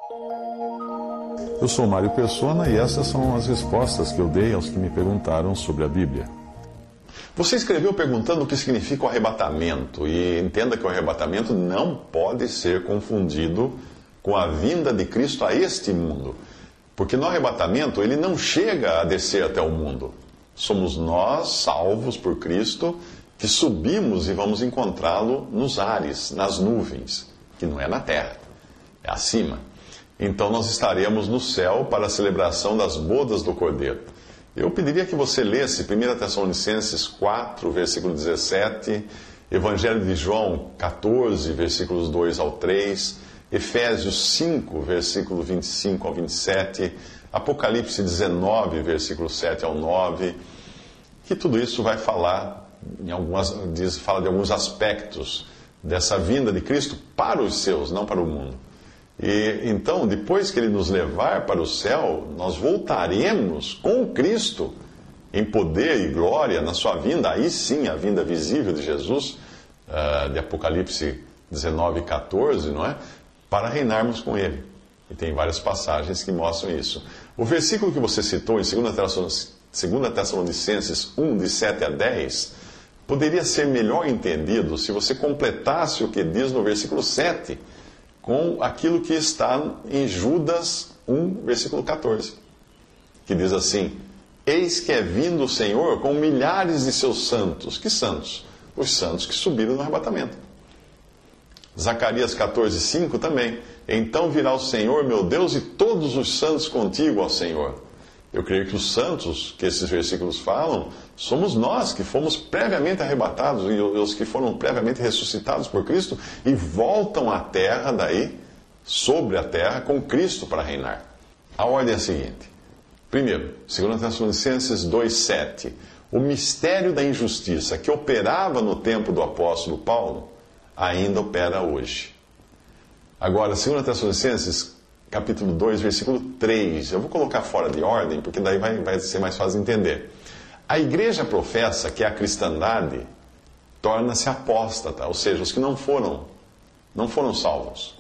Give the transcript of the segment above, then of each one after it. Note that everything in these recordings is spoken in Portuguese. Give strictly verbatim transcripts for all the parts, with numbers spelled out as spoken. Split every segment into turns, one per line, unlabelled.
Eu sou Mário Persona e essas são as respostas que eu dei aos que me perguntaram sobre a Bíblia.
Você escreveu perguntando o que significa o arrebatamento, e entenda que o arrebatamento não pode ser confundido com a vinda de Cristo a este mundo. Porque no arrebatamento ele não chega a descer até o mundo. Somos nós, salvos por Cristo, que subimos e vamos encontrá-lo nos ares, nas nuvens, que não é na terra, é acima. Então nós estaremos no céu para a celebração das bodas do Cordeiro. Eu pediria que você lesse primeira Tessalonicenses quatro, versículo dezessete, Evangelho de João quatorze, versículos dois ao três, Efésios cinco, versículo vinte e cinco ao vinte e sete, Apocalipse dezenove, versículo sete ao nove, que tudo isso vai falar, em algumas, diz, fala de alguns aspectos dessa vinda de Cristo para os seus, não para o mundo. E então, depois que ele nos levar para o céu, nós voltaremos com Cristo em poder e glória na sua vinda, aí sim a vinda visível de Jesus, uh, de Apocalipse dezenove, quatorze, não é? Para reinarmos com ele. E tem várias passagens que mostram isso. O versículo que você citou em segunda Tessalonicenses um, de sete a dez, poderia ser melhor entendido se você completasse o que diz no versículo sete, com aquilo que está em Judas um, versículo quatorze, que diz assim: eis que é vindo o Senhor com milhares de seus santos. Que santos? Os santos que subiram no arrebatamento. Zacarias quatorze, cinco também: então virá o Senhor, meu Deus, e todos os santos contigo, ó Senhor. Eu creio que os santos que esses versículos falam, somos nós que fomos previamente arrebatados e os que foram previamente ressuscitados por Cristo e voltam à terra daí, sobre a terra, com Cristo para reinar. A ordem é a seguinte. Primeiro, segunda Tessalonicenses dois, sete. O mistério da injustiça que operava no tempo do apóstolo Paulo, ainda opera hoje. Agora, segunda Tessalonicenses capítulo dois, versículo três. Eu vou colocar fora de ordem, porque daí vai, vai ser mais fácil de entender. A igreja professa que a cristandade torna-se apóstata, ou seja, os que não foram, não foram salvos.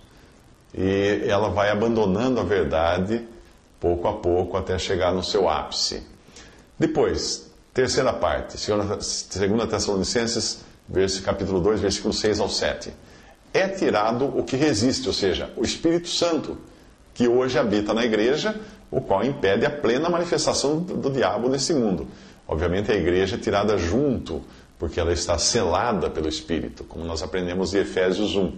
E ela vai abandonando a verdade pouco a pouco até chegar no seu ápice. Depois, terceira parte, segunda Tessalonicenses, capítulo dois, versículo seis ao sete. É tirado o que resiste, ou seja, o Espírito Santo, que hoje habita na igreja, o qual impede a plena manifestação do, do diabo nesse mundo. Obviamente a igreja é tirada junto, porque ela está selada pelo Espírito, como nós aprendemos em Efésios um.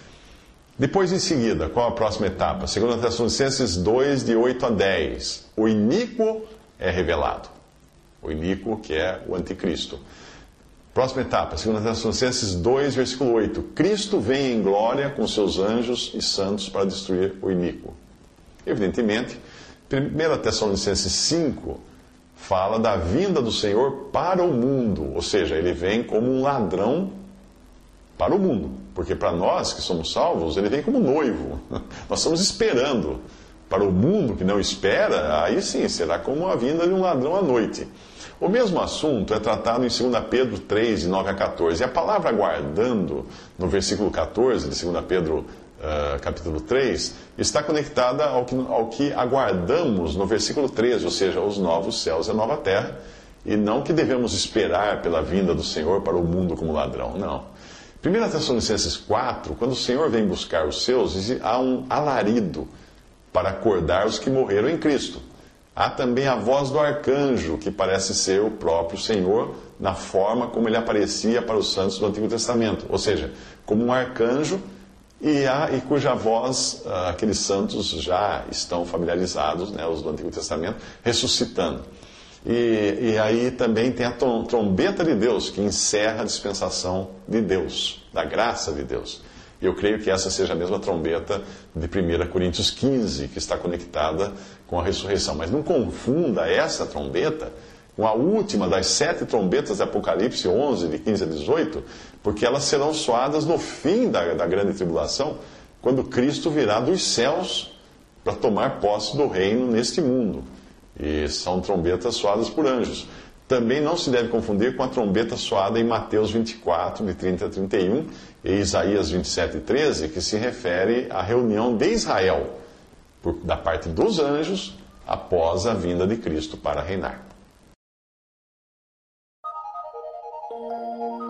Depois, em seguida, qual a próxima etapa? segunda Tessalonicenses dois, de oito a dez. O iníquo é revelado. O iníquo, que é o anticristo. Próxima etapa, segunda Tessalonicenses dois, versículo oito. Cristo vem em glória com seus anjos e santos para destruir o iníquo. Evidentemente, primeira Tessalonicenses cinco fala da vinda do Senhor para o mundo. Ou seja, ele vem como um ladrão para o mundo. Porque para nós que somos salvos, ele vem como noivo. Nós estamos esperando. Para o mundo que não espera, aí sim, será como a vinda de um ladrão à noite. O mesmo assunto é tratado em segunda Pedro três, de nove a quatorze. E a palavra aguardando, no versículo quatorze de segunda Pedro, uh, capítulo três, está conectada ao que, ao que aguardamos no versículo treze, ou seja, os novos céus e a nova terra, e não que devemos esperar pela vinda do Senhor para o mundo como ladrão, não. primeira Tessalonicenses quatro, quando o Senhor vem buscar os seus, há um alarido para acordar os que morreram em Cristo. Há também a voz do arcanjo, que parece ser o próprio Senhor, na forma como ele aparecia para os santos do Antigo Testamento. Ou seja, como um arcanjo, e, há, e cuja voz ah, aqueles santos já estão familiarizados, né, os do Antigo Testamento, ressuscitando. E, e aí também tem a trombeta de Deus, que encerra a dispensação de Deus, da graça de Deus. E eu creio que essa seja a mesma trombeta de primeira Coríntios quinze, que está conectada com a ressurreição. Mas não confunda essa trombeta com a última das sete trombetas de Apocalipse onze, de quinze a dezoito, porque elas serão soadas no fim da, da grande tribulação, quando Cristo virá dos céus para tomar posse do reino neste mundo. E são trombetas soadas por anjos. Também não se deve confundir com a trombeta soada em Mateus vinte e quatro, de trinta a trinta e um, e Isaías vinte e sete, treze, que se refere à reunião de Israel por, da parte dos anjos após a vinda de Cristo para reinar.